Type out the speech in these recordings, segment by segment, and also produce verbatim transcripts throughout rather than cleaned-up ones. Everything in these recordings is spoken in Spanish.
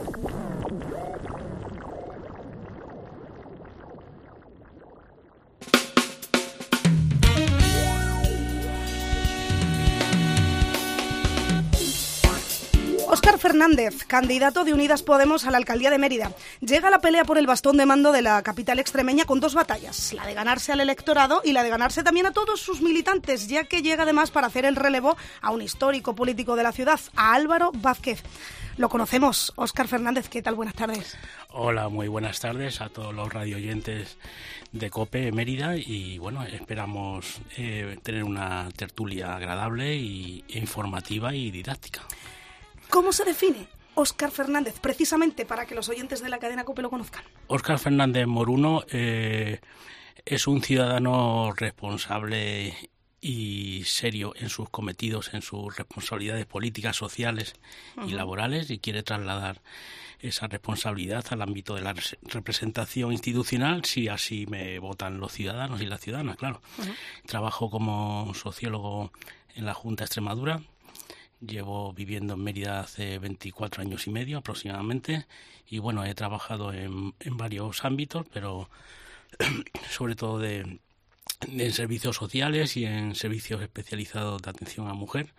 Óscar Fernández, candidato de Unidas Podemos a la alcaldía de Mérida. Llega a la pelea por el bastón de mando de la capital extremeña con dos batallas, la de ganarse al electorado y la de ganarse también a todos sus militantes, ya que llega además para hacer el relevo a un histórico político de la ciudad, a Álvaro Vázquez. Lo conocemos. Óscar Fernández, ¿qué tal? Buenas tardes. Hola, muy buenas tardes a todos los radioyentes de COPE Mérida y bueno, esperamos eh, tener una tertulia agradable y informativa y didáctica. ¿Cómo se define Óscar Fernández, precisamente para que los oyentes de la cadena COPE lo conozcan? Óscar Fernández Moruno eh, es un ciudadano responsable y serio en sus cometidos, en sus responsabilidades políticas, sociales uh-huh. y laborales, y quiere trasladar esa responsabilidad al ámbito de la representación institucional, si así me votan los ciudadanos y las ciudadanas, claro. Uh-huh. Trabajo como sociólogo en la Junta de Extremadura. Llevo viviendo en Mérida hace veinticuatro años y medio aproximadamente y bueno, he trabajado en, en varios ámbitos, pero sobre todo de, de en servicios sociales y en servicios especializados de atención a mujer.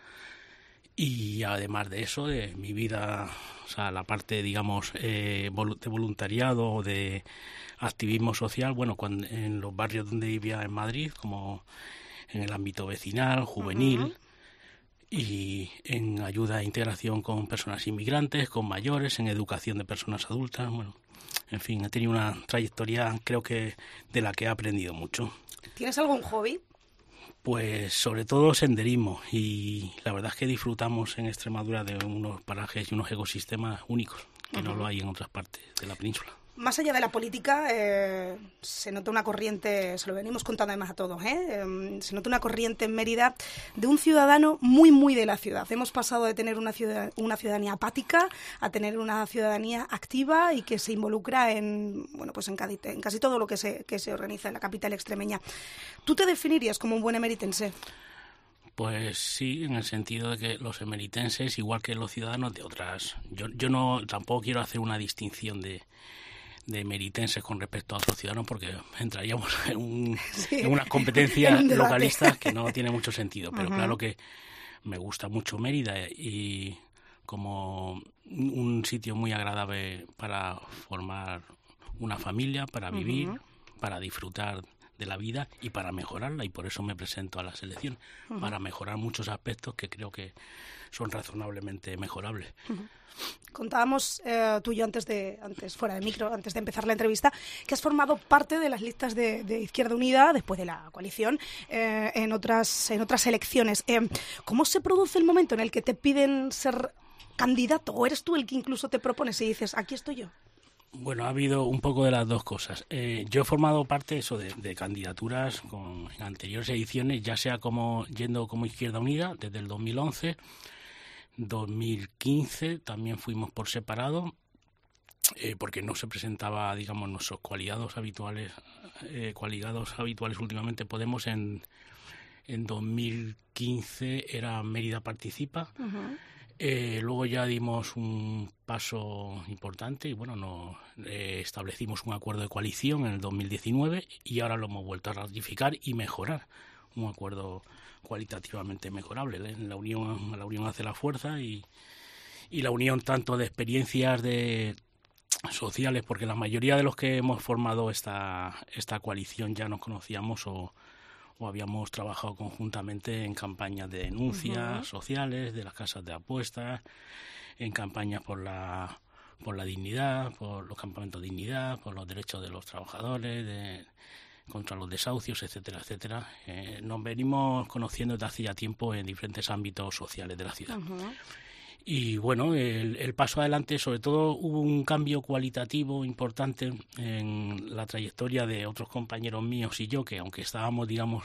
Y además de eso, de mi vida, o sea, la parte, digamos, eh, de voluntariado o de activismo social, bueno, cuando, en los barrios donde vivía en Madrid, como en el ámbito vecinal, juvenil, uh-huh. y en ayuda e integración con personas inmigrantes, con mayores, en educación de personas adultas. Bueno, en fin, he tenido una trayectoria, creo que de la que he aprendido mucho. ¿Tienes algún hobby? Pues sobre todo senderismo, y la verdad es que disfrutamos en Extremadura de unos parajes y unos ecosistemas únicos, que uh-huh. no lo hay en otras partes de la península. Más allá de la política, eh, se nota una corriente, se lo venimos contando además a todos, ¿eh? Eh, se nota una corriente en Mérida de un ciudadano muy, muy de la ciudad. Hemos pasado de tener una, ciudad, una ciudadanía apática a tener una ciudadanía activa y que se involucra en, bueno, pues en, casi, en casi todo lo que se, que se organiza en la capital extremeña. ¿Tú te definirías como un buen emeritense? Pues sí, en el sentido de que los emeritenses, igual que los ciudadanos de otras... Yo, yo no tampoco quiero hacer una distinción de... de emeritenses con respecto a otros ciudadanos, porque entraríamos en, un, sí, en unas competencias en localistas que no tiene mucho sentido, pero uh-huh. claro que me gusta mucho Mérida y como un sitio muy agradable para formar una familia, para vivir, uh-huh. para disfrutar de la vida y para mejorarla, y por eso me presento a las elecciones, uh-huh. para mejorar muchos aspectos que creo que son razonablemente mejorables. Uh-huh. Contábamos eh, tú y yo antes de antes fuera de micro, antes de empezar la entrevista, que has formado parte de las listas de, de Izquierda Unida después de la coalición eh, en otras en otras elecciones. Eh, ¿Cómo se produce el momento en el que te piden ser candidato, o eres tú el que incluso te propones y dices, aquí estoy yo? Bueno, ha habido un poco de las dos cosas. Eh, yo he formado parte eso de, de candidaturas con, en anteriores ediciones, ya sea como yendo como Izquierda Unida desde el dos mil once, dos mil quince también fuimos por separado, eh, porque no se presentaba, digamos, nuestros coaligados habituales, eh, coaligados habituales últimamente Podemos. En, en dos mil quince era Mérida Participa. Uh-huh. Eh, luego ya dimos un paso importante y bueno, no, eh, establecimos un acuerdo de coalición en el dos mil diecinueve y ahora lo hemos vuelto a ratificar y mejorar, un acuerdo cualitativamente mejorable. La unión, la unión hace la fuerza y, y la unión tanto de experiencias de sociales, porque la mayoría de los que hemos formado esta, esta coalición ya nos conocíamos o o habíamos trabajado conjuntamente en campañas de denuncias uh-huh. sociales, de las casas de apuestas, en campañas por la por la dignidad, por los campamentos de dignidad, por los derechos de los trabajadores, de, contra los desahucios, etcétera, etcétera. Eh, nos venimos conociendo desde hace ya tiempo en diferentes ámbitos sociales de la ciudad. Uh-huh. Y bueno, el, el paso adelante, sobre todo hubo un cambio cualitativo importante en la trayectoria de otros compañeros míos y yo, que aunque estábamos, digamos,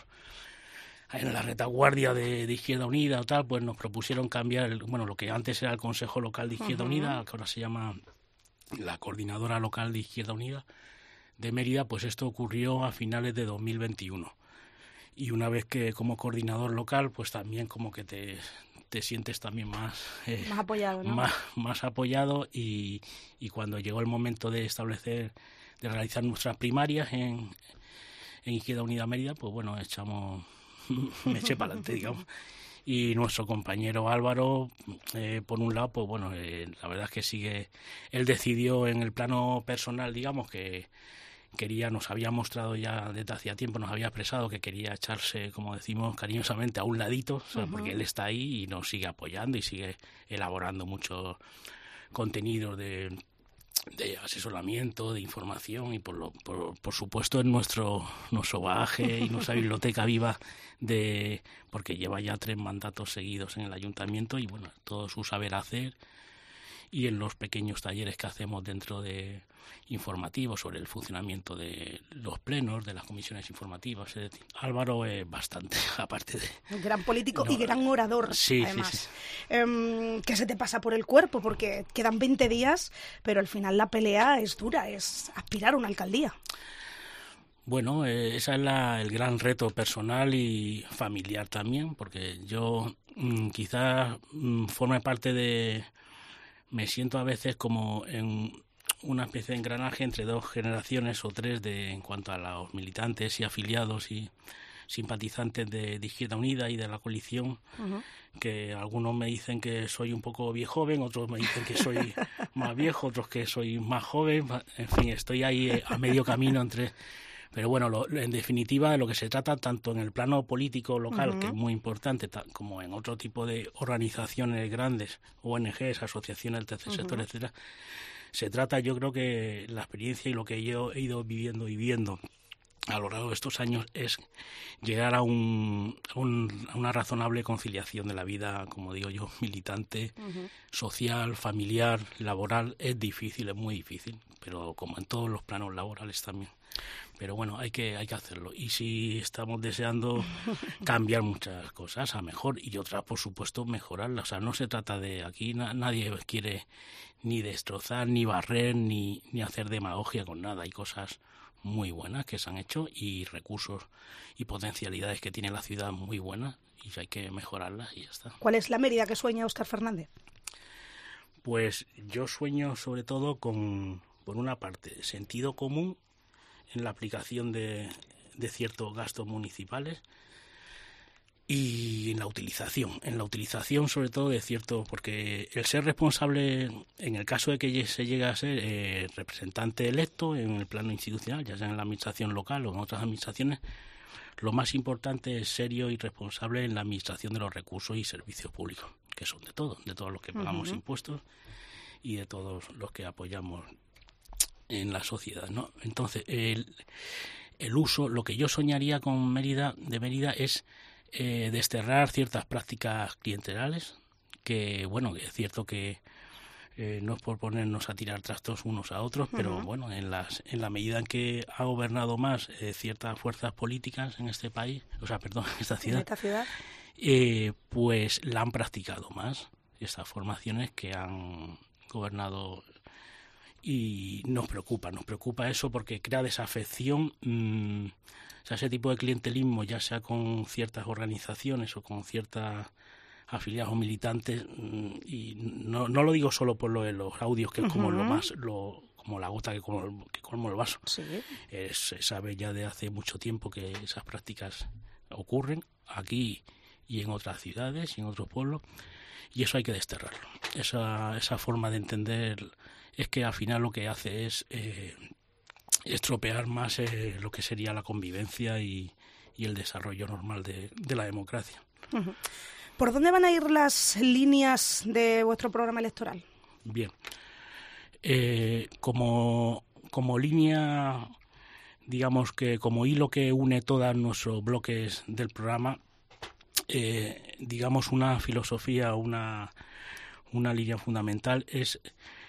en la retaguardia de, de Izquierda Unida o tal, pues nos propusieron cambiar, el, bueno, lo que antes era el Consejo Local de Izquierda uh-huh. Unida, que ahora se llama la Coordinadora Local de Izquierda Unida de Mérida, pues esto ocurrió a finales de dos mil veintiuno. Y una vez que como coordinador local, pues también como que te... te sientes también más eh, más apoyado, ¿no? más, más apoyado y, y cuando llegó el momento de establecer, de realizar nuestras primarias en, en Izquierda Unida Mérida, pues bueno, echamos me eché para adelante, digamos. Y nuestro compañero Álvaro, eh, por un lado, pues bueno, eh, la verdad es que sigue, él decidió en el plano personal, digamos, que quería, nos había mostrado ya desde hacía tiempo, nos había expresado que quería echarse, como decimos cariñosamente, a un ladito, o sea, uh-huh. porque él está ahí y nos sigue apoyando y sigue elaborando muchos contenidos de, de asesoramiento, de información y por, lo, por, por supuesto en nuestro, nuestro bagaje y nuestra biblioteca viva, de porque lleva ya tres mandatos seguidos en el ayuntamiento y bueno, todo su saber hacer y en los pequeños talleres que hacemos dentro de informativos sobre el funcionamiento de los plenos, de las comisiones informativas. Es decir, Álvaro es bastante, aparte de... Un gran político no, y gran orador, sí, además. Sí, sí. Eh, ¿Qué se te pasa por el cuerpo? Porque quedan veinte días, pero al final la pelea es dura, es aspirar a una alcaldía. Bueno, eh, ese es la, el gran reto personal y familiar también, porque yo mmm, quizás mmm, forme parte de... Me siento a veces como en una especie de engranaje entre dos generaciones o tres de en cuanto a los militantes y afiliados y simpatizantes de, de Izquierda Unida y de la coalición, uh-huh. que algunos me dicen que soy un poco viejo joven, otros me dicen que soy más viejo, otros que soy más joven, en fin, estoy ahí a medio camino entre... Pero bueno, lo, en definitiva, de lo que se trata, tanto en el plano político local, uh-huh. que es muy importante, ta, como en otro tipo de organizaciones grandes, O N Ges, asociaciones del tercer uh-huh. sector, etcétera, se trata, yo creo que la experiencia y lo que yo he ido viviendo y viendo a lo largo de estos años es llegar a, un, a, un, a una razonable conciliación de la vida, como digo yo, militante, uh-huh. social, familiar, laboral. Es difícil, es muy difícil, pero como en todos los planos laborales también. Pero bueno, hay que hay que hacerlo. Y sí estamos deseando cambiar muchas cosas a mejor y otras, por supuesto, mejorarlas. O sea, no se trata de... Aquí na, nadie quiere ni destrozar, ni barrer, ni, ni hacer demagogia con nada. Hay cosas muy buenas que se han hecho y recursos y potencialidades que tiene la ciudad muy buenas y hay que mejorarlas y ya está. ¿Cuál es la Mérida que sueña Óscar Fernández? Pues yo sueño sobre todo con, por una parte, sentido común en la aplicación de, de ciertos gastos municipales y en la utilización, en la utilización sobre todo de ciertos, porque el ser responsable, en el caso de que se llegue a ser eh, representante electo en el plano institucional, ya sea en la administración local o en otras administraciones, lo más importante es serio y responsable en la administración de los recursos y servicios públicos, que son de todos, de todos los que pagamos uh-huh. impuestos y de todos los que apoyamos en la sociedad, ¿no? Entonces, el, el uso, lo que yo soñaría con Mérida, de Mérida es eh, desterrar ciertas prácticas clientelales, que, bueno, es cierto que eh, no es por ponernos a tirar trastos unos a otros, uh-huh. pero, bueno, en las en la medida en que ha gobernado más eh, ciertas fuerzas políticas en este país, o sea, perdón, en esta ciudad, ¿En esta ciudad? Eh, pues la han practicado más, estas formaciones que han gobernado. Y nos preocupa, nos preocupa eso porque crea desafección, mmm, o sea, ese tipo de clientelismo, ya sea con ciertas organizaciones o con ciertas afiliados o militantes, mmm, y no, no lo digo solo por lo de los audios, que es como uh-huh. lo más, lo, como la gota que colma, que colma el vaso. Sí. Eh, se sabe ya de hace mucho tiempo que esas prácticas ocurren aquí y en otras ciudades y en otros pueblos, y eso hay que desterrarlo. Esa, esa forma de entender es que al final lo que hace es eh, estropear más eh, lo que sería la convivencia y, y el desarrollo normal de, de la democracia. Uh-huh. ¿Por dónde van a ir las líneas de vuestro programa electoral? Bien. Eh, como, como línea, digamos que como hilo que une todos nuestros bloques del programa, eh, digamos una filosofía, una, una línea fundamental es...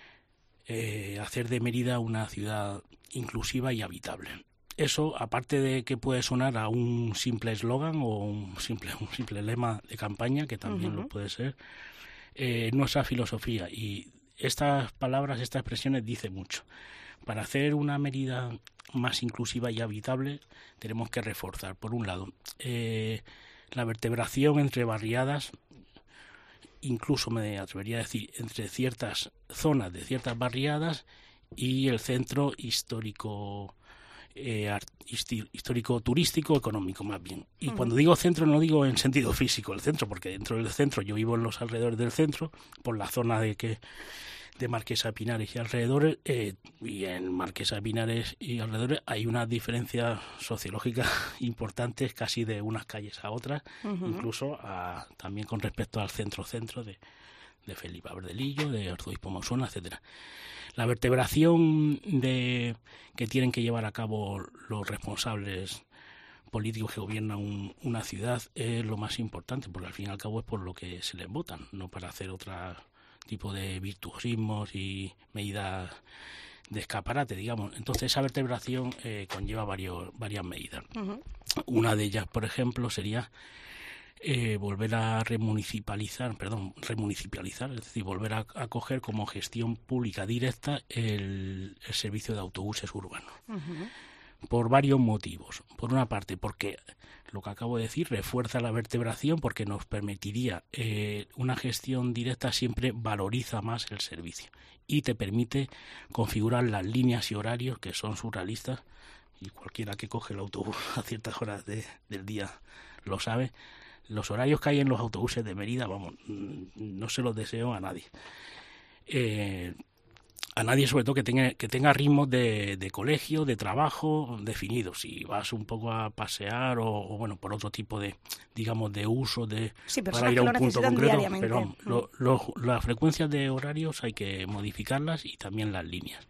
Eh, hacer de Mérida una ciudad inclusiva y habitable. Eso, aparte de que puede sonar a un simple eslogan o un simple, un simple lema de campaña, que también uh-huh. lo puede ser, eh, nuestra filosofía. Y estas palabras, estas expresiones dicen mucho. Para hacer una Mérida más inclusiva y habitable, tenemos que reforzar, por un lado, eh, la vertebración entre barriadas incluso me atrevería a decir, entre ciertas zonas de ciertas barriadas y el centro histórico, eh, histórico turístico económico más bien. Y uh-huh. cuando digo centro no digo en sentido físico el centro, porque dentro del centro, yo vivo en los alrededores del centro, por la zona de que de Marquesa de Pinares y alrededores, eh, y en Marquesa de Pinares y alrededores hay unas diferencias sociológicas importantes casi de unas calles a otras, uh-huh. incluso a, también con respecto al centro-centro de, de Felipe Verdelillo, de Arzobispo Mosona, etcétera. La vertebración de que tienen que llevar a cabo los responsables políticos que gobiernan un, una ciudad es lo más importante, porque al fin y al cabo es por lo que se les votan, no para hacer otra tipo de virtuosismos y medidas de escaparate, digamos. Entonces esa vertebración eh, conlleva varios, varias medidas. Uh-huh. Una de ellas, por ejemplo, sería eh, volver a remunicipalizar, perdón, remunicipalizar, es decir, volver a, a coger como gestión pública directa el, el servicio de autobuses urbanos. Uh-huh. Por varios motivos. Por una parte, porque lo que acabo de decir refuerza la vertebración, porque nos permitiría eh, una gestión directa, siempre valoriza más el servicio y te permite configurar las líneas y horarios que son surrealistas, y cualquiera que coge el autobús a ciertas horas de, del día lo sabe. Los horarios que hay en los autobuses de Mérida, vamos, no se los deseo a nadie. Eh, a nadie, sobre todo, que tenga que tenga ritmos de, de colegio, de trabajo definidos. Si vas un poco a pasear o, o bueno, por otro tipo de, digamos, de uso de sí, para ir a un punto concreto, pero mm. lo, lo, las frecuencias de horarios hay que modificarlas y también las líneas.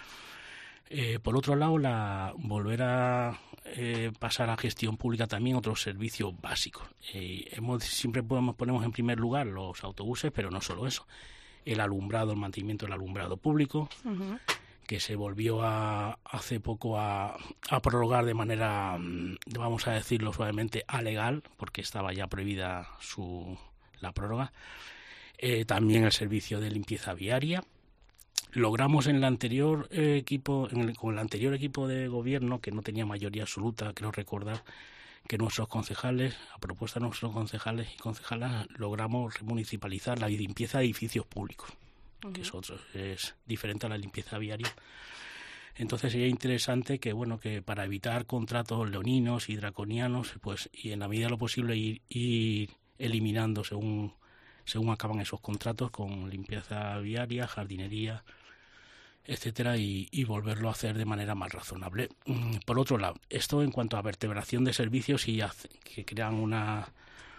Eh, por otro lado, la volver a eh, pasar a gestión pública también otros servicios básicos. Eh, hemos siempre podemos ponemos en primer lugar los autobuses, pero no solo eso. El alumbrado, el mantenimiento del alumbrado público, uh-huh. que se volvió a, hace poco a, a prorrogar de manera, vamos a decirlo suavemente, alegal, porque estaba ya prohibida su la prórroga. Eh, también el servicio de limpieza viaria. Logramos en el anterior eh, equipo, en el, con el anterior equipo de gobierno, que no tenía mayoría absoluta, creo recordar, que nuestros concejales, a propuesta de nuestros concejales y concejalas, logramos remunicipalizar la limpieza de edificios públicos, uh-huh. que es otro, es diferente a la limpieza viaria. Entonces sería interesante que, bueno, que para evitar contratos leoninos y draconianos, pues, y en la medida de lo posible ir, ir eliminando según, según acaban esos contratos con limpieza viaria, jardinería, etcétera, y, y volverlo a hacer de manera más razonable. Por otro lado, esto en cuanto a vertebración de servicios y hace, que crean una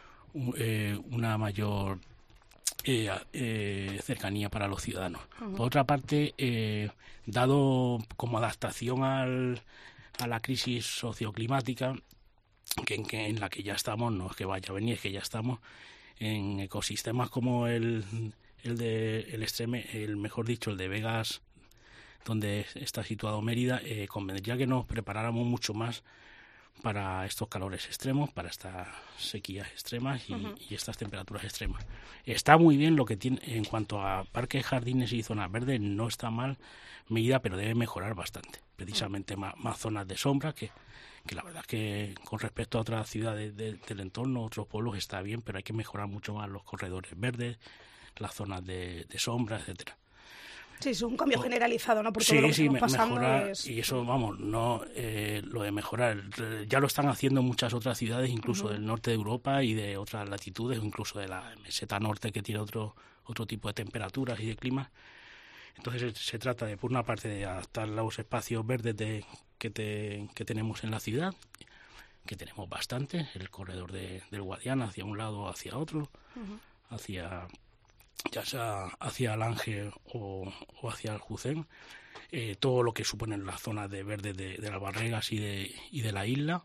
eh, una mayor eh, eh, cercanía para los ciudadanos. Uh-huh. Por otra parte, eh, dado como adaptación al, a la crisis socioclimática que en, que en la que ya estamos, no es que vaya a venir, es que ya estamos en ecosistemas como el el de el extreme, el mejor dicho, el de Vegas, donde está situado Mérida, eh, convendría que nos preparáramos mucho más para estos calores extremos, para estas sequías extremas y, uh-huh. y estas temperaturas extremas. Está muy bien lo que tiene en cuanto a parques, jardines y zonas verdes, no está mal Mérida, pero debe mejorar bastante. Precisamente uh-huh. más, más zonas de sombra, que, que la verdad es que con respecto a otras ciudades de, del entorno, otros pueblos, está bien, pero hay que mejorar mucho más los corredores verdes, las zonas de, de sombra, etcétera. Sí, es un cambio generalizado, ¿no? Por todo sí, lo que sí, estamos pasando mejorar, es... y eso, vamos, no eh, lo de mejorar, ya lo están haciendo muchas otras ciudades, incluso uh-huh. del norte de Europa y de otras latitudes, incluso de la meseta norte, que tiene otro otro tipo de temperaturas y de clima. Entonces se, se trata de, por una parte, de adaptar los espacios verdes de, que, te, que tenemos en la ciudad, que tenemos bastante, el corredor de, del Guadiana hacia un lado o hacia otro, uh-huh. hacia... ya sea hacia el Ángel o, o hacia el Jucén, eh, todo lo que suponen las zonas de verde de, de las Barregas y de, y de la isla,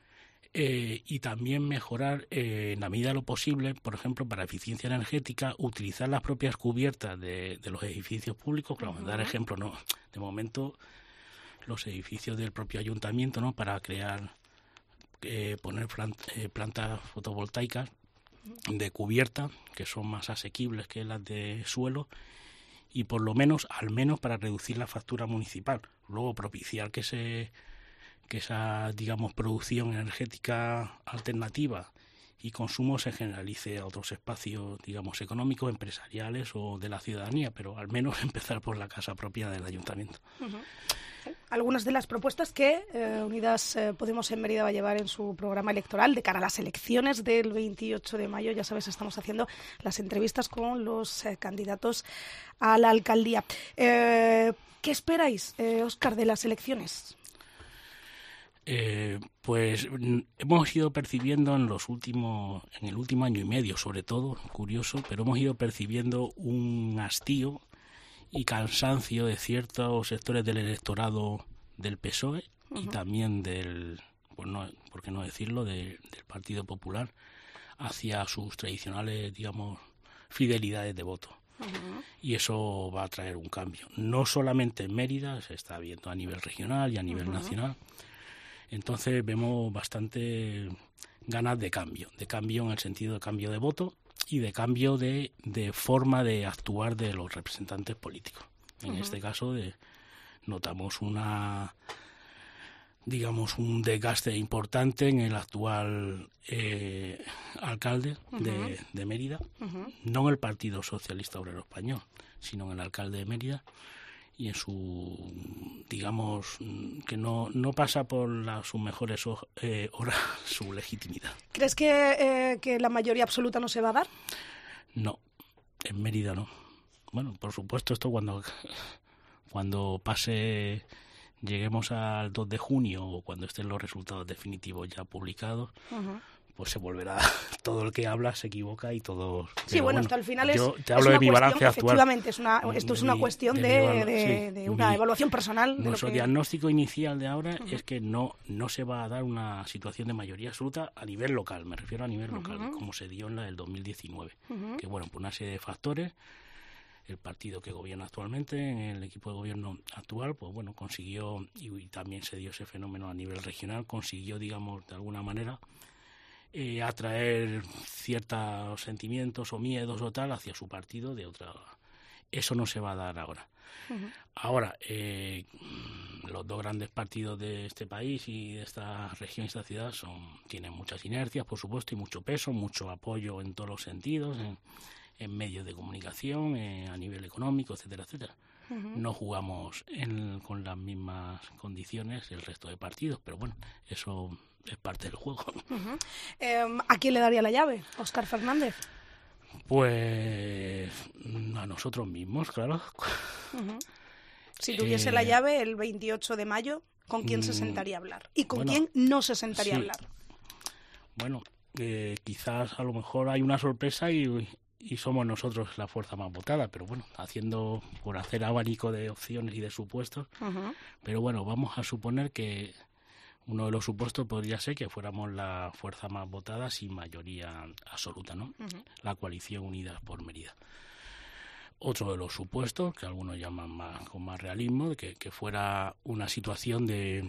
eh, y también mejorar eh, en la medida de lo posible, por ejemplo, para eficiencia energética, utilizar las propias cubiertas de, de los edificios públicos. Claro, uh-huh. dar ejemplo, no, de momento los edificios del propio ayuntamiento, ¿no? Para crear, eh, poner plant, eh, plantas fotovoltaicas de cubierta, que son más asequibles que las de suelo, y por lo menos, al menos para reducir la factura municipal. Luego propiciar que se que esa, digamos, producción energética alternativa y consumo se generalice a otros espacios, digamos, económicos, empresariales o de la ciudadanía, pero al menos empezar por la casa propia del ayuntamiento. Uh-huh. Algunas de las propuestas que eh, Unidas eh, Podemos en Mérida va a llevar en su programa electoral de cara a las elecciones del veintiocho de mayo. Ya sabes, estamos haciendo las entrevistas con los eh, candidatos a la alcaldía. Eh, ¿Qué esperáis, eh, Óscar, de las elecciones? Eh, pues hemos ido percibiendo en los últimos, en el último año y medio, sobre todo, curioso, pero hemos ido percibiendo un hastío y cansancio de ciertos sectores del electorado del P S O E uh-huh. y también del, pues no, por qué no decirlo, de, del Partido Popular hacia sus tradicionales, digamos, fidelidades de voto. Uh-huh. Y eso va a traer un cambio. No solamente en Mérida, se está viendo a nivel regional y a nivel uh-huh. nacional. Entonces vemos bastante ganas de cambio, de cambio en el sentido de cambio de voto y de cambio de, de forma de actuar de los representantes políticos. En uh-huh. este caso de, notamos una, digamos, un desgaste importante en el actual eh, alcalde uh-huh. de, de Mérida, uh-huh. no en el Partido Socialista Obrero Español, sino en el alcalde de Mérida, y en su, digamos, que no, no pasa por la, sus mejores eh, horas su legitimidad. ¿Crees que, eh, que la mayoría absoluta no se va a dar? No, en Mérida no. Bueno, por supuesto, esto cuando, cuando pase, lleguemos al dos de junio o cuando estén los resultados definitivos ya publicados, uh-huh. pues se volverá, todo el que habla se equivoca y todo... Sí, bueno, bueno, hasta el final es, yo te es hablo una de mi cuestión, balance actual. Efectivamente, es una, esto es una mi, cuestión de, de, de, de, sí, de una mi, evaluación personal. De nuestro lo que... diagnóstico inicial de ahora uh-huh. es que no, no se va a dar una situación de mayoría absoluta a nivel local, me refiero a nivel local, uh-huh. como se dio en la del dos mil diecinueve, uh-huh. que bueno, por una serie de factores, el partido que gobierna actualmente, en el equipo de gobierno actual, pues bueno, consiguió, y, y también se dio ese fenómeno a nivel regional, consiguió, digamos, de alguna manera, Eh, atraer ciertos sentimientos o miedos o tal hacia su partido de otra. Eso no se va a dar ahora. Uh-huh. Ahora, eh, los dos grandes partidos de este país y de esta región y esta ciudad son tienen muchas inercias, por supuesto, y mucho peso, mucho apoyo en todos los sentidos, en, en medios de comunicación, eh, a nivel económico, etcétera, etcétera. Uh-huh. No jugamos en, con las mismas condiciones el resto de partidos, pero bueno, eso es parte del juego. Uh-huh. Eh, ¿A quién le daría la llave, Óscar Fernández? Pues a nosotros mismos, claro. Uh-huh. Si tuviese eh, la llave el veintiocho de mayo, ¿con quién se sentaría a hablar? ¿Y con bueno, quién no se sentaría sí. a hablar? Bueno, eh, quizás a lo mejor hay una sorpresa y, y somos nosotros la fuerza más votada, pero bueno, haciendo por hacer abanico de opciones y de supuestos. Uh-huh. Pero bueno, vamos a suponer que uno de los supuestos podría ser que fuéramos la fuerza más votada sin mayoría absoluta, ¿no? Uh-huh. La coalición Unidas por Mérida. Otro de los supuestos, que algunos llaman más con más realismo, de que, que fuera una situación de,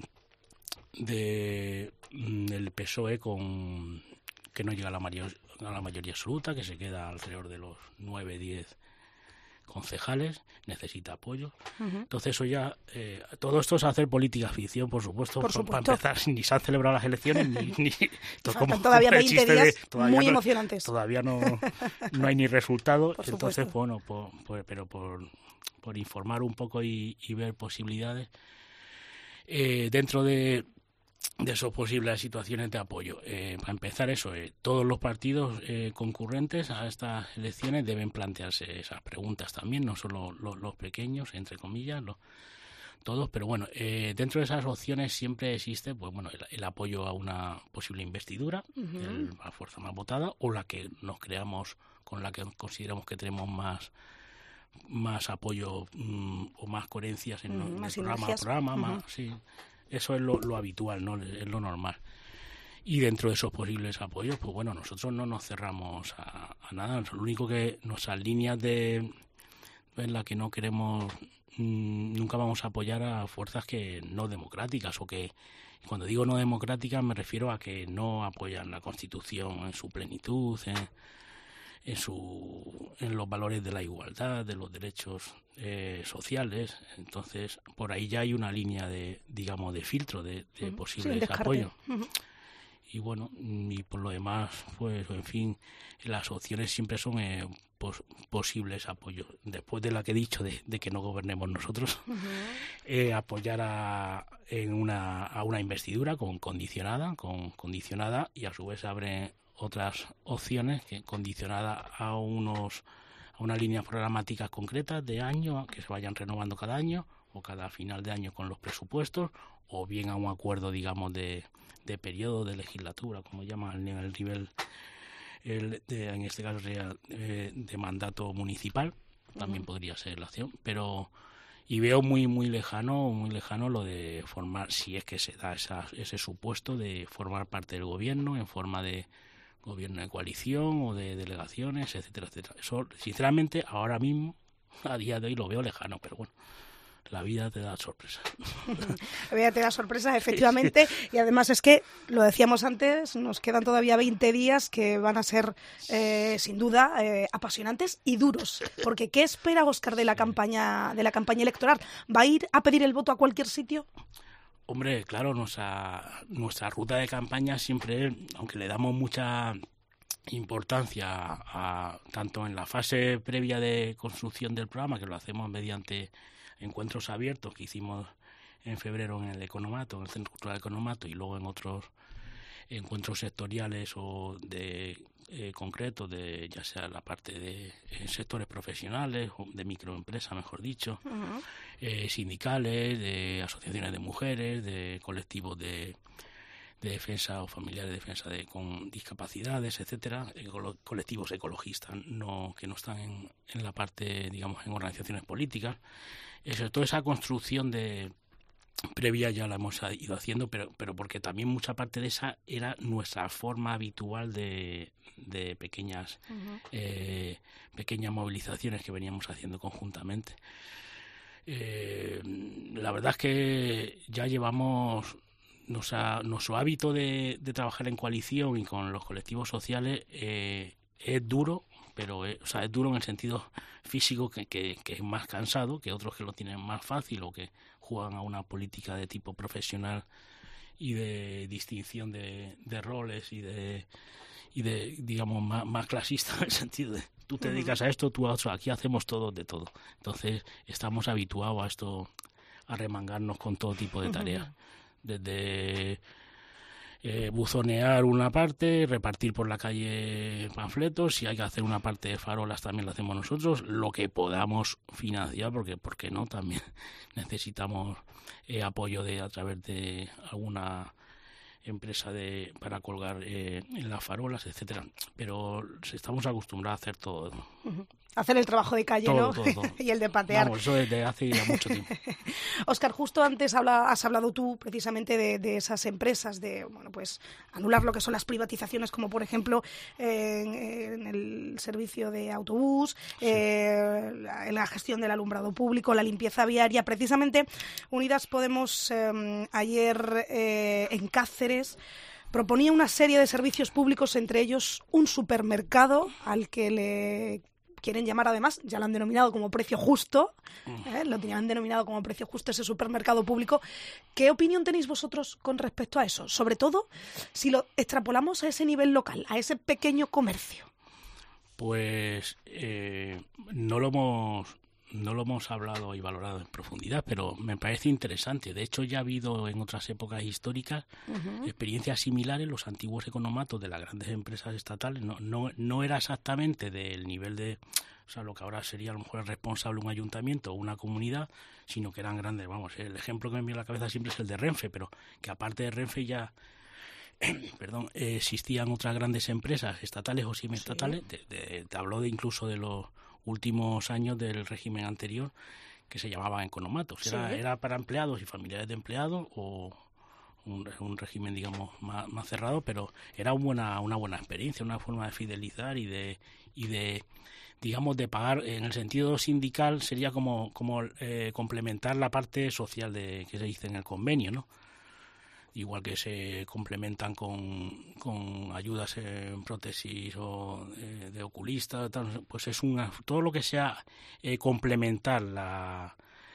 de el P S O E con que no llega a la, mayor, a la mayoría absoluta, que se queda alrededor de los nueve, diez concejales, necesita apoyo. Uh-huh. Entonces eso ya, eh, todo esto es hacer política ficción, por supuesto, por supuesto. Para empezar, ni se han celebrado las elecciones, ni... ni como todavía veinte días de, todavía muy no, emocionantes. Todavía no, no hay ni resultado, por entonces, supuesto. bueno, por, por, pero por, por informar un poco y, y ver posibilidades, eh, dentro de de esas posibles situaciones de apoyo. Eh, para empezar eso, eh, todos los partidos eh, concurrentes a estas elecciones deben plantearse esas preguntas también, no solo los, los pequeños, entre comillas, los, todos, pero bueno, eh, dentro de esas opciones siempre existe pues bueno el, el apoyo a una posible investidura, uh-huh. el, la fuerza más votada, o la que nos creamos, con la que consideramos que tenemos más más apoyo um, o más coherencias en, uh-huh, en el programa a programa, uh-huh. más, sí. Eso es lo, lo habitual, ¿no? Es lo normal. Y dentro de esos posibles apoyos, pues bueno, nosotros no nos cerramos a, a nada. Lo único que nuestras líneas de en las que no queremos, mmm, nunca vamos a apoyar a fuerzas que no democráticas, o que, cuando digo no democráticas, me refiero a que no apoyan la Constitución en su plenitud, en, en, su, en los valores de la igualdad, de los derechos eh, sociales. Entonces, por ahí ya hay una línea de, digamos, de filtro de, de uh-huh. posibles sí, apoyos. Uh-huh. y bueno, y por lo demás, pues en fin, las opciones siempre son eh, pos, posibles apoyos. Después de la que he dicho de, de que no gobernemos nosotros, uh-huh. eh, apoyar a, en una, a una investidura con condicionada, con condicionada y a su vez abre otras opciones que condicionada a unos a unas líneas programáticas concretas de año que se vayan renovando cada año o cada final de año con los presupuestos, o bien a un acuerdo, digamos, de, de periodo, de legislatura, como llaman el nivel, el de, en este caso sería eh, de mandato municipal, también uh-huh. podría ser la opción, pero y veo muy muy lejano, muy lejano lo de formar, si es que se da esa, ese supuesto de formar parte del gobierno en forma de gobierno de coalición o de delegaciones, etcétera, etcétera. Eso, sinceramente, ahora mismo, a día de hoy, lo veo lejano, pero bueno, la vida te da sorpresas. La vida te da sorpresas, efectivamente, y además es que, lo decíamos antes, nos quedan todavía veinte días que van a ser, eh, sin duda, eh, apasionantes y duros, porque ¿qué espera Óscar de la campaña, de la campaña electoral? ¿Va a ir a pedir el voto a cualquier sitio? Hombre, claro, nuestra, nuestra ruta de campaña siempre, aunque le damos mucha importancia a, tanto en la fase previa de construcción del programa, que lo hacemos mediante encuentros abiertos que hicimos en febrero en el Economato, en el Centro Cultural Economato, y luego en otros encuentros sectoriales o de eh, concretos, de ya sea la parte de eh, sectores profesionales, o de microempresas, mejor dicho, uh-huh. eh, sindicales, de asociaciones de mujeres, de colectivos de, de defensa o familiares de defensa de con discapacidades, etcétera, eh, colectivos ecologistas no que no están en, en la parte, digamos, en organizaciones políticas. Eso, toda esa construcción de previa ya la hemos ido haciendo, pero pero porque también mucha parte de esa era nuestra forma habitual de, de pequeñas uh-huh. eh, pequeñas movilizaciones que veníamos haciendo conjuntamente. Eh, la verdad es que ya llevamos nuestra, nuestro hábito de, de trabajar en coalición y con los colectivos sociales eh, es duro, pero es, o sea, es duro en el sentido físico que, que, que es más cansado que otros que lo tienen más fácil o que juegan a una política de tipo profesional y de distinción de, de roles y de y de digamos más, más clasista en el sentido de tú te dedicas a esto, tú a otro, aquí hacemos todo de todo. Entonces estamos habituados a esto, a remangarnos con todo tipo de tareas, desde Eh, buzonear una parte, repartir por la calle panfletos, si hay que hacer una parte de farolas también lo hacemos nosotros, lo que podamos financiar, porque ¿por qué no? También necesitamos eh, apoyo de a través de alguna empresa de para colgar eh, en las farolas, etcétera. Pero estamos acostumbrados a hacer todo. Uh-huh. Hacer el trabajo de calle, todo, ¿no? Todo, todo. Y el de patear. Vamos, eso desde hace ya mucho tiempo. Óscar, justo antes habla, has hablado tú precisamente de, de esas empresas, de bueno, pues anular lo que son las privatizaciones, como por ejemplo eh, en, en el servicio de autobús, sí. eh, la, en la gestión del alumbrado público, la limpieza viaria. Precisamente Unidas Podemos eh, ayer eh, en Cáceres proponía una serie de servicios públicos, entre ellos un supermercado al que le quieren llamar, además, ya lo han denominado como precio justo, ¿eh? lo tenían denominado como precio justo ese supermercado público. ¿Qué opinión tenéis vosotros con respecto a eso? Sobre todo, si lo extrapolamos a ese nivel local, a ese pequeño comercio. Pues eh, no lo hemos no lo hemos hablado y valorado en profundidad, pero me parece interesante. De hecho, ya ha habido en otras épocas históricas uh-huh. experiencias similares. Los antiguos economatos de las grandes empresas estatales no, no, no era exactamente del nivel de, o sea, lo que ahora sería a lo mejor el responsable un ayuntamiento o una comunidad, sino que eran grandes. Vamos, el ejemplo que me viene a la cabeza siempre es el de Renfe, pero que aparte de Renfe ya perdón, eh, existían otras grandes empresas estatales o semiestatales. Sí. De, de, te habló de incluso de los últimos años del régimen anterior, que se llamaban economatos. Era, sí. era para empleados y familiares de empleados o un, un régimen, digamos, más, más cerrado, pero era una buena, una buena experiencia, una forma de fidelizar y de y de digamos de pagar en el sentido sindical. Sería como como eh, complementar la parte social de que se dice en el convenio, ¿no? Igual que se complementan con, con ayudas en prótesis o eh, de oculista, tal, pues es una todo lo que sea eh, complementar la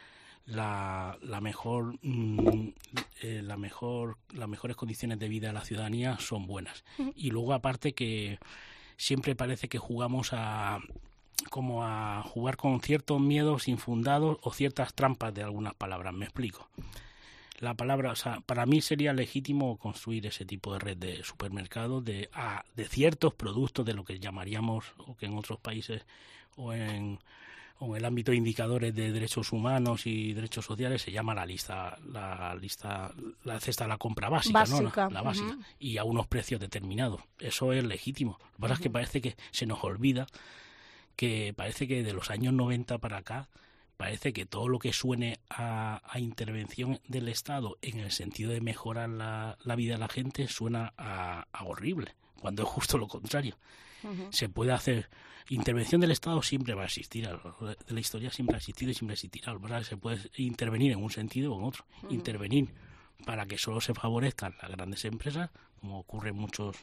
la, la mejor mm, eh, la mejor las mejores condiciones de vida de la ciudadanía son buenas. Uh-huh. Y luego aparte que siempre parece que jugamos a como a jugar con ciertos miedos infundados o ciertas trampas de algunas palabras. Me explico. La palabra, o sea, para mí sería legítimo construir ese tipo de red de supermercados de, a, de ciertos productos de lo que llamaríamos, o que en otros países o en, o en el ámbito de indicadores de derechos humanos y derechos sociales se llama la lista, la lista, la cesta de la compra básica, básica. ¿no? La, la básica. Uh-huh. Y a unos precios determinados. Eso es legítimo. Lo que pasa uh-huh. es que parece que se nos olvida que parece que de los años noventa para acá parece que todo lo que suene a, a intervención del Estado en el sentido de mejorar la, la vida de la gente suena a, a horrible, cuando es justo lo contrario. Uh-huh. Se puede hacer... Intervención del Estado siempre va a existir, de la historia siempre ha existido y siempre existirá. ¿Verdad? Se puede intervenir en un sentido o en otro. Uh-huh. Intervenir para que solo se favorezcan las grandes empresas, como ocurre en muchos...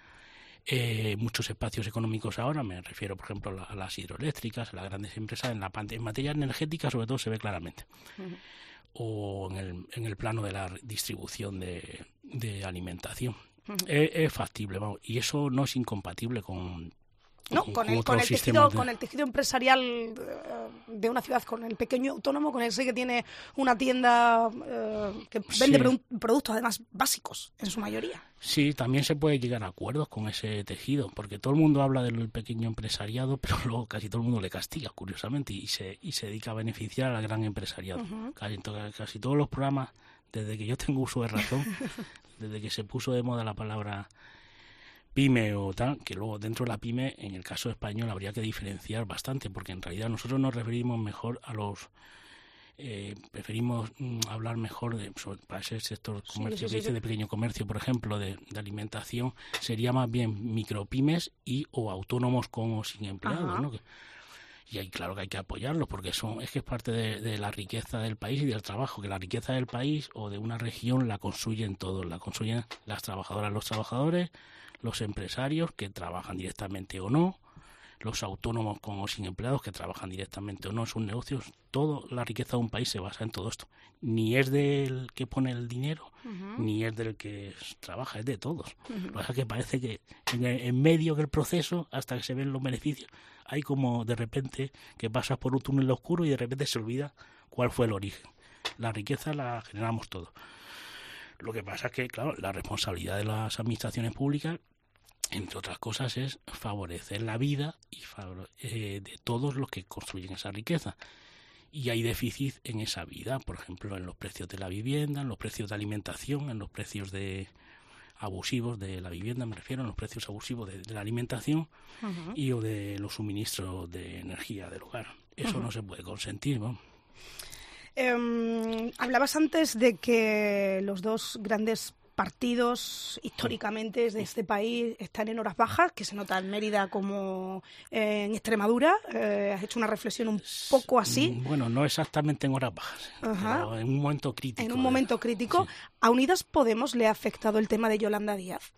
Eh, muchos espacios económicos ahora, me refiero por ejemplo a las hidroeléctricas, a las grandes empresas, en la en materia energética sobre todo se ve claramente, uh-huh. o en el, en el plano de la distribución de, de alimentación. Uh-huh. Es, es factible, vamos, y eso no es incompatible con... No, con, con, el, con, el tejido, de... con el tejido empresarial de una ciudad, con el pequeño autónomo, con ese que tiene una tienda eh, que vende sí. produ- productos además básicos en su mayoría. Sí, también se puede llegar a acuerdos con ese tejido, porque todo el mundo habla del pequeño empresariado, pero luego casi todo el mundo le castiga, curiosamente, y se, y se dedica a beneficiar al gran empresariado. Uh-huh. Casi, casi todos los programas, desde que yo tengo uso de razón, desde que se puso de moda la palabra... pyme o tal, que luego dentro de la pyme, en el caso español, habría que diferenciar bastante, porque en realidad nosotros nos referimos mejor a los... Eh, preferimos mm, hablar mejor de sobre, para ese sector comercio sí, sí, que sí, dice sí. de pequeño comercio, por ejemplo, de, de alimentación, sería más bien micropymes y o autónomos con o sin empleados, ¿no? Que, y ahí claro que hay que apoyarlos, porque son es que es parte de, de la riqueza del país y del trabajo, que la riqueza del país o de una región la construyen todos, la construyen las trabajadoras, los trabajadores, los empresarios que trabajan directamente o no, los autónomos con o sin empleados que trabajan directamente o no en sus negocios. Toda la riqueza de un país se basa en todo esto. Ni es del que pone el dinero, uh-huh. ni es del que trabaja, es de todos. Uh-huh. Lo que pasa es que parece que en, en medio del proceso, hasta que se ven los beneficios, hay como de repente que pasas por un túnel oscuro y de repente se olvida cuál fue el origen. La riqueza la generamos todos. Lo que pasa es que, claro, la responsabilidad de las administraciones públicas, entre otras cosas, es favorecer la vida y favore- eh, de todos los que construyen esa riqueza. Y hay déficit en esa vida, por ejemplo, en los precios de la vivienda, en los precios de alimentación, en los precios de abusivos de la vivienda, me refiero, en los precios abusivos de, de la alimentación uh-huh. y o de los suministros de energía del hogar. Eso uh-huh. no se puede consentir, ¿no? Eh, hablabas antes de que los dos grandes partidos históricamente de este país están en horas bajas, que se nota en Mérida como eh, en Extremadura. Eh, has hecho una reflexión un poco así. Bueno, no exactamente en horas bajas, Ajá. pero en un momento crítico. En un momento de... crítico. Sí. ¿A Unidas Podemos le ha afectado el tema de Yolanda Díaz?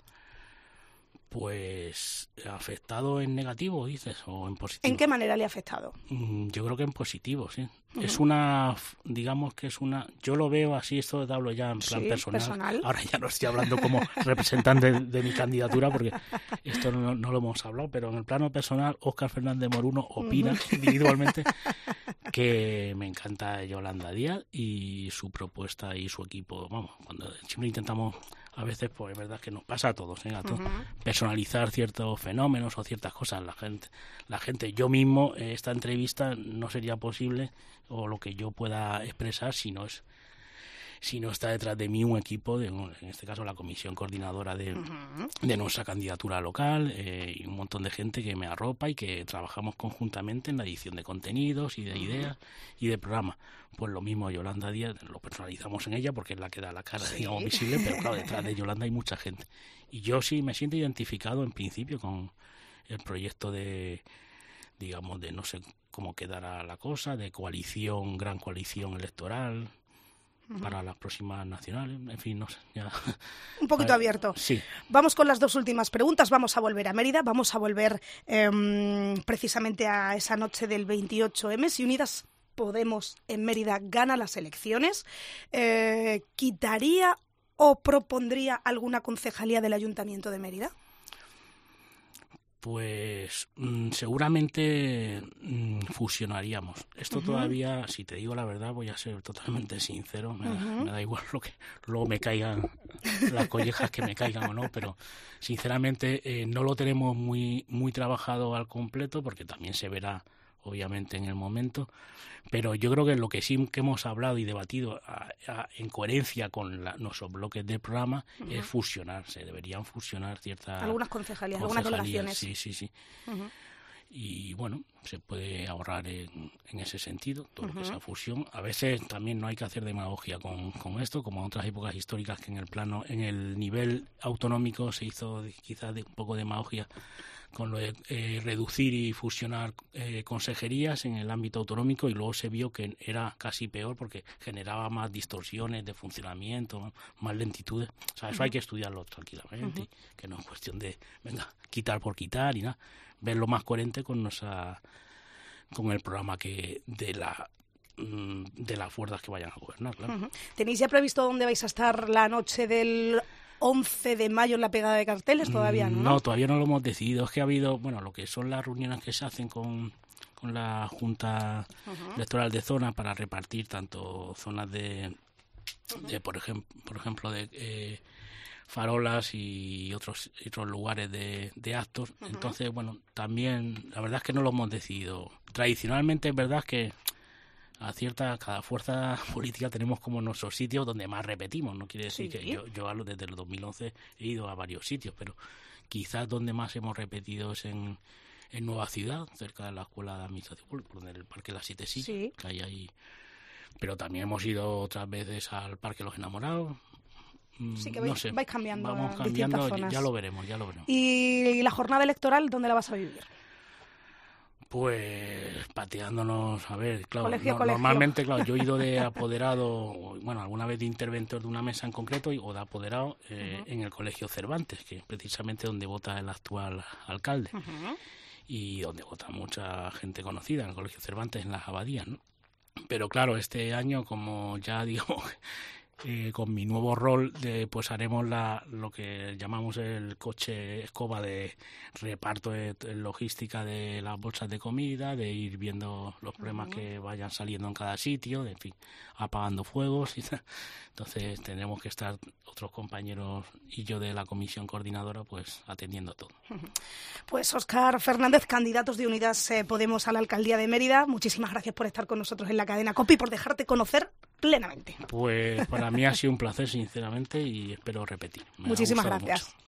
Pues afectado en negativo, dices, o en positivo. ¿En qué manera le ha afectado? Yo creo que en positivo, sí. Uh-huh. Es una, digamos que es una, yo lo veo así, esto te hablo ya en plan sí, personal. personal. Ahora ya no estoy hablando como representante de, de mi candidatura, porque esto no, no lo hemos hablado, pero en el plano personal, Óscar Fernández Moruno opina uh-huh. individualmente que me encanta Yolanda Díaz y su propuesta y su equipo. Vamos, cuando siempre intentamos... A veces, pues es verdad que nos pasa a todos, ¿eh? A todos. Uh-huh. Personalizar ciertos fenómenos o ciertas cosas. La gente, la gente, yo mismo, eh, esta entrevista no sería posible, o lo que yo pueda expresar, si no es, si no está detrás de mí un equipo, de, en este caso la comisión coordinadora de, uh-huh. de nuestra candidatura local, eh, y un montón de gente que me arropa y que trabajamos conjuntamente en la edición de contenidos y de uh-huh. ideas y de programas. Pues lo mismo Yolanda Díaz, lo personalizamos en ella porque es la que da la cara, sí. digamos, visible, pero claro, detrás de Yolanda hay mucha gente. Y yo sí me siento identificado en principio con el proyecto de, digamos, de no sé cómo quedará la cosa, de coalición, gran coalición electoral uh-huh. para las próximas nacionales, en fin, no sé. Ya. Un poquito abierto. Sí. Vamos con las dos últimas preguntas, vamos a volver a Mérida, vamos a volver eh, precisamente a esa noche del veintiocho eme. Si Unidas Podemos en Mérida gana las elecciones, eh, ¿quitaría o propondría alguna concejalía del Ayuntamiento de Mérida? Pues mmm, seguramente mmm, fusionaríamos. Esto uh-huh. todavía, si te digo la verdad, voy a ser totalmente sincero, me, uh-huh. da, me da igual lo que luego me caigan las collejas que me caigan o no, pero sinceramente eh, no lo tenemos muy muy trabajado al completo, porque también se verá obviamente en el momento, pero yo creo que lo que sí que hemos hablado y debatido a, a, en coherencia con la, nuestros bloques del programa uh-huh. es fusionar, se deberían fusionar ciertas algunas concejalías, algunas delegaciones. Sí, sí, sí. Uh-huh. Y bueno, se puede ahorrar en, en ese sentido, todo uh-huh. lo que sea fusión. A veces también no hay que hacer demagogia con, con esto, como en otras épocas históricas que en el plano, en el nivel autonómico se hizo quizás de, un poco de demagogia con lo de eh, reducir y fusionar eh, consejerías en el ámbito autonómico, y luego se vio que era casi peor porque generaba más distorsiones de funcionamiento, más lentitudes. O sea, eso uh-huh. hay que estudiarlo tranquilamente, uh-huh. que no es cuestión de, venga, quitar por quitar y nada, verlo más coherente con nuestra, con el programa que de la de las fuerzas que vayan a gobernar, claro. Uh-huh. ¿Tenéis ya previsto dónde vais a estar la noche del once de mayo en la pegada de carteles? Todavía no, ¿no? No, todavía no lo hemos decidido. Es que ha habido, bueno, lo que son las reuniones que se hacen con, con la Junta uh-huh. Electoral de Zona para repartir tanto zonas de, de por ejemplo, por ejemplo de eh, farolas y otros otros lugares de, de actos. Uh-huh. Entonces, bueno, también la verdad es que no lo hemos decidido. Tradicionalmente es verdad que a cierta, cada fuerza política tenemos como nuestros sitios donde más repetimos. No quiere decir sí. que yo, yo hablo desde el dos mil once, he ido a varios sitios, pero quizás donde más hemos repetido es en, en Nueva Ciudad, cerca de la Escuela de Administración Pública, en el Parque de las Siete Sillas, sí. que hay ahí. Pero también hemos ido otras veces al Parque de los Enamorados. Sí, que vais, no sé, vais cambiando. Vamos cambiando, ya, ya lo veremos, ya lo veremos. ¿Y la jornada electoral dónde la vas a vivir? Pues pateándonos, a ver, claro, colegio, no, colegio. normalmente, claro, yo he ido de apoderado, bueno, alguna vez de interventor de una mesa en concreto y, o de apoderado eh, uh-huh. en el Colegio Cervantes, que es precisamente donde vota el actual alcalde uh-huh. y donde vota mucha gente conocida, en el Colegio Cervantes, en las abadías, ¿no? Pero claro, este año, como ya digo, eh, con mi nuevo rol, de, pues haremos la, lo que llamamos el coche escoba de reparto de, de logística de las bolsas de comida, de ir viendo los problemas uh-huh. que vayan saliendo en cada sitio, de, en fin, apagando fuegos y tal. Entonces tendremos que estar otros compañeros y yo de la comisión coordinadora pues atendiendo todo. Pues Óscar Fernández, candidatos de Unidas eh, Podemos a la alcaldía de Mérida, muchísimas gracias por estar con nosotros en la cadena COPE y por dejarte conocer plenamente. Pues para mí ha sido un placer, sinceramente, y espero repetir. Me muchísimas gracias. Mucho.